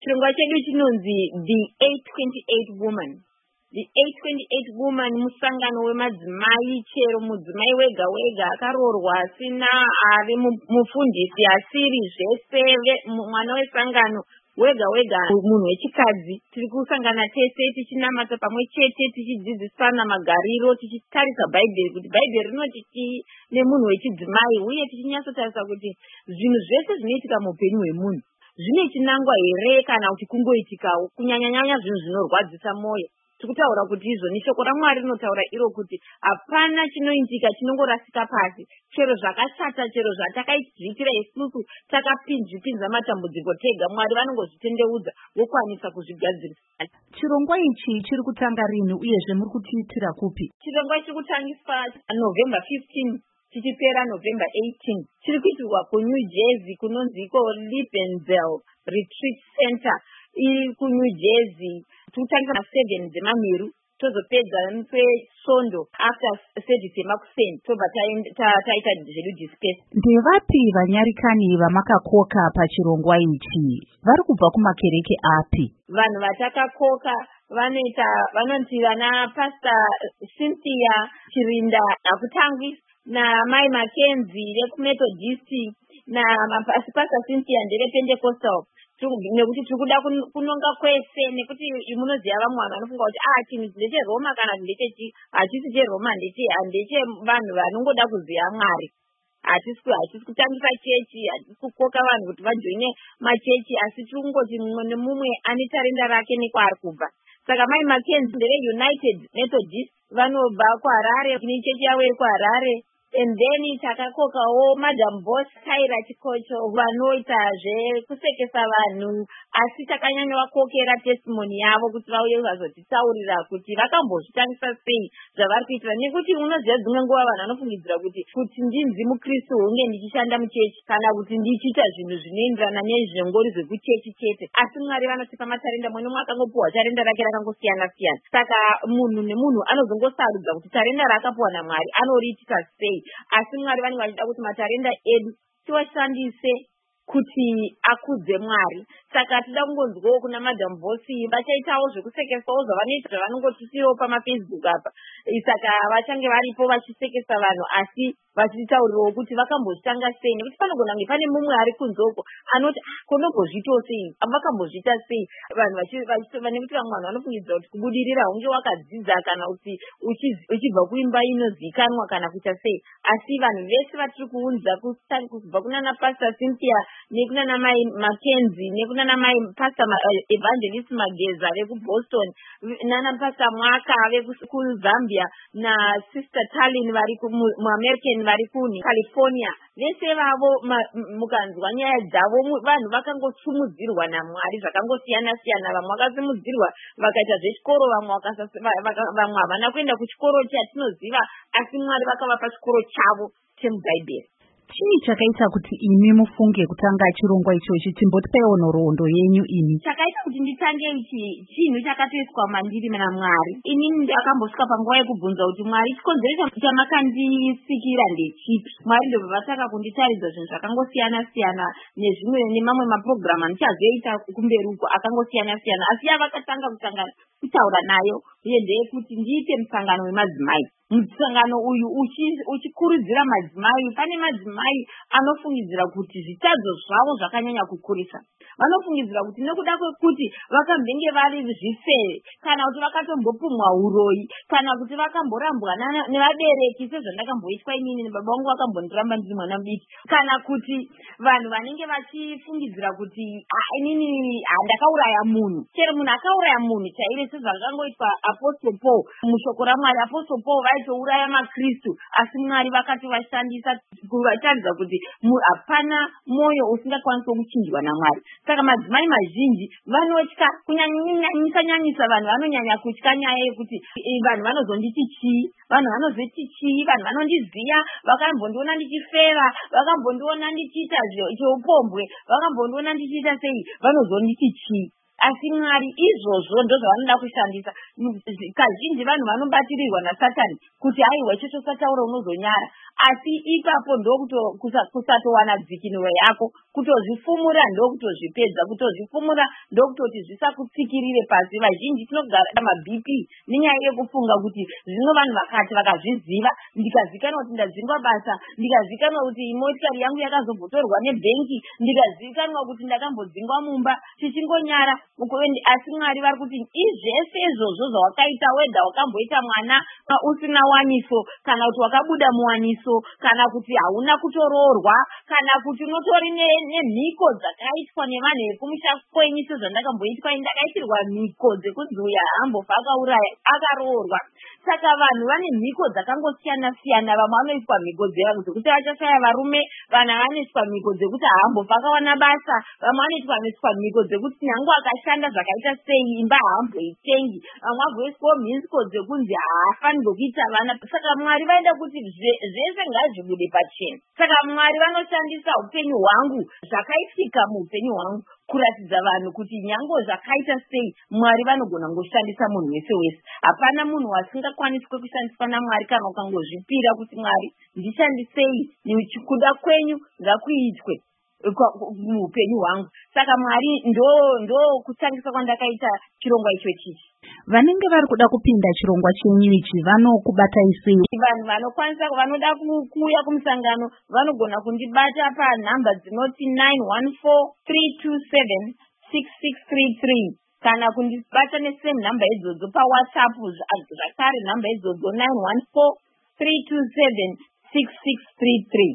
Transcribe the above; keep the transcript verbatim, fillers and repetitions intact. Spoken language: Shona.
chirongwa chedu chinonzi the eight twenty-eight woman. The eight twenty-eight woman musangano wemadzimai, chero mudzimai wega wega akaroorwa asina ave mufundisi asiri zvese mwana wesangano wega wega munhu wechikadzi. Tiri kusangana tese tichinamata pamwe chete tichidzidzisana magariro tichitarisa bhaibheri kuti bhaibheri rinoti chii nemunhu wechidzimai, uye tichinyatsotarisa kuti zvinhu zvese zvinoitika muupenyu hwemunhu zvine chinangwa here kana kuti kungoitikawo, kunyanyanyanya zvinhu zvinorwadzisa mwoyo. Tikutaura kuti izvoni shoko raMwari rinotaura iro kuti hapana chinoitika chinongorasika pasi, chero zvakashata, chero zvatakaidziitira isusu takapinzvipinza matambudziko tega, Mwari vanongozvitendeudza vokwanisa kuzvigadzirisa. Chirongwa ichi chiri kutanga rini uyezve muri kuchiitira kupi? Chirongwa chiri kutangiswa November fifteenth chichipera November eighteenth. Chiri kuitirwa kuNew Jersey kunonzi iko Liebenzell Retreat Center iri kuNew Jersey. Tutanga na seven dzemamiru tozopedza nesondo after service yemakuseni tobva taita zvedu discuss. Ndevapi vanyarikani vamakakoka pachirongwa ichi? Vari kubva kumakereke api? Vanhu vatakakoka vanoita vanonzi vana Pastor Cynthia Chirinda Akutangwi na Mai Mackenzie vekuMethodist na Pastor Cynthia ndeve Pentecostal. Nekuti tiri kuda kunonga kwese, nekuti munoziva vamwe vanhu vanofunga kuti ah chinhu ndecheroma kana ndechechi, hachisi cheroma, ndeche vanhu vanongoda kuziva Mwari. Hatisi hatisi kutangisa chechi, hatisi kukoka vanhu kuti vajoine machechi, asi tiri kungoti mumwe nemumwe ane tarenda rake nekwaari kubva. Saka Mai Mackenzie ndeve United Methodist vanobva kuHarare, kune chechi yavo iri kuHarare. And then takakokawo Madam Boss Taira Chikocho vanoita zvekusekesa vanhu, asi takanyanya vakokera testimony yavo kuti vauye vazotitaurira kuti vakambozvitangisa sei zvavari kuitira. Nekuti unoziva dzimwe nguva vanhu vanofungidzira kuti kuti ndinzi mukristu hunge ndichishanda muchechi kana kuti ndichiita zvinhu zvinoenderana nezvengori zvekuchechi chete, asi Mwari vanotipa matarenda. Mwe nomwe akangopuwa tarenda rake rakangosiyana siyana, saka munhu nemunhu anozongosarudza kuti tarenda raakapuwa naMwari anoriitisa sei. Asi Mwari vanenge vachida kuti matarenda edu tiwashandise kuti akudze Mwari. Saka tida kungonzwawo kuna Madam Bosi vachaitawo zvekusekesawo zvavanoita zvavanongotisiwo pamafacebook apa. Saka vachange varipo vachisekesa vanhu, asi vachitaurirawo kuti vakambozvitanga sei, nekuti panogona kunge pane mumwe ari kunzoko anoti konombozvitawo sei, vakambozvita sei. Vanhu nekuti vamwe vanhu vanofungidzira kuti kubudirira hunge wakadzidza kana kuti uchibva kuimba inozikanwa kana kuita sei. Asi vanhu vese vatiri kuunza kubva kunana Pastor Cynthia nekunana Mai Mackenzie nekunana Mai Pastor Evangelist Mageza vekuBoston, nana Pastor Mwaka vekuZambia na Sister Talin vari muAmerican vari kuni California, vese vavo mukanzwa nyaya dzavo vanhu vakangosumudzirwa naMwari zvakangosiyana siyana. Vamwe vakasimudzirwa vakaita zvechikoro, vamwe vamwe havana kuenda kuchikoro chatinoziva, asi Mwari vakavapa chikoro chavo chemubhaibheri. Chii chakaita kuti imi mufunge kutanga chirongwa ichochi? Timbotipaiwo nhoroondo yenyu imi. Chakaita kuti nditange ichi chinhu chakatoiswa mandiri naMwari. Inini ndakambosvika panguva yekubvunza kuti Mwari, chikonzero chamakandisikira ndechipi? Mwari ndobva vataka kunditaridza zvinhu zvakangosiyana siyana nezvimwe nemamwe mapurogiramu andichazoita kumberi uko akangosiyana siyana, asi yavakatanga kutanga kutaura nayo uye ndeyekuti ndiite musangano wemadzimai. Musangano uyu uchikurudzira madzimai. Pane madzimai anofungidzira kuti zvitadzo zvavo zvakanyanya kukurisa. Vanofungidzira kuti nekuda kwekuti vakambenge vari zvifere kana kuti vakatombopumwa uroyi kana kuti vakamborambwa nevabereki sezvandakamboitwa inini nebaba vangu vakambondiramba ndiri mwana mudiki, kana kuti vanhu vanenge vachifungidzira kuti inini ndakauraya munhu. Chero munhu akauraya munhu chaire sezvakangoitwa Apostle Paul mushoko raMwari. Apostle Paul vaitouraya maKristu, asi Mwari vakati vashandisa kuvataridza kuti hapana mwoyo usingakwanisa kuchinjwa naMwari. Saka madzimai mazhinji vanotya, kunyanyisa nyanyisa vanhu vanonyanya kutya nyaya yekuti vanhu vanozonditi chii, vanhu vanozoti chii, vanhu vanondiziya, vakambondiona ndichifera, vakambondiona ndichiita zveupombwe, vakambondiona ndichiita sei, vanozonditi chii. asi Mwari izvozvo ndozvavanoda kushandisa. Kazhinji vanhu vanobatirirwa naSatani kuti aiwa chitosataura unozonyara, asi ipapo ndokusatowana dzikinuro yako, kutozvifumura ndokutozvipedza, kutozvifumura ndokutoti zvisakutsikirire pasi. Vazhinji tinogara mabp nenyaya yekufunga kuti zvino vanhu vakati vakazviziva, ndikazikanwa kuti ndadzingwa basa, ndikazikanwa kuti motikari yangu yakazobhotorwa nebhengi, ndikazikanwa kuti ndakambodzingwa mumba, tichingonyara. Asi Mwari vari kuti izvese izvozvo zvawakaita wega, wakamboita mwana usina waniso, kana kuti wakabuda muwaniso, kana kuti hauna kutoroorwa, kana kuti unotori nemhiko dzakaitwa nevanhu vekumusha kwenyu, sezvandakamboitwa ndakaitirwa mhiko dzekunzi uya hambofa akauraya akaroorwa. Saka vanhu vane mhiko dzakangosiyana siyana. Vamwe vanoiswa mhiko dzekuti vachashaya varume, vana vanoiswa mhiko dzekuti haambofa akawana basa, vamwe vanoiswa mhiko dzekuti nyange akashanda zvakaita sei imba haamboitengi, vamwe vagoiswa mhiko dzekunzi haafanirwi kuita vana. Saka Mwari vaida kuti zvese ngazvibude pachena. Saka Mwari vanoshandisa upenyu hwangu, zvakaitika muupenyu hwangu, kuratidza vanhu kuti nyange zvakaita sei Mwari vanogona ngoshandisa munhu wese wese. Hapana munhu wasingakwaniswe kushandiswa naMwari kana ukangozvipira kuti Mwari ndishandisei, nekuda kwenyu ngakuitwe muupenyu hwangu. Saka Mwari ndo ndo kushandisa kwandakaita chirongwa icho chichi. Vanenge vari kuda kupinda chirongwa chenyu ichi vanokubatai sei? Vanhu vanokwanisa vanoda kuuya kumusangano vanogona kundibata panhamba dzinoti nine one four three two seven six six three three, kana kundibata nesame nhamba idzodzo paWhatsApp zvakare nhamba idzodzo nine one four three two seven six six three three.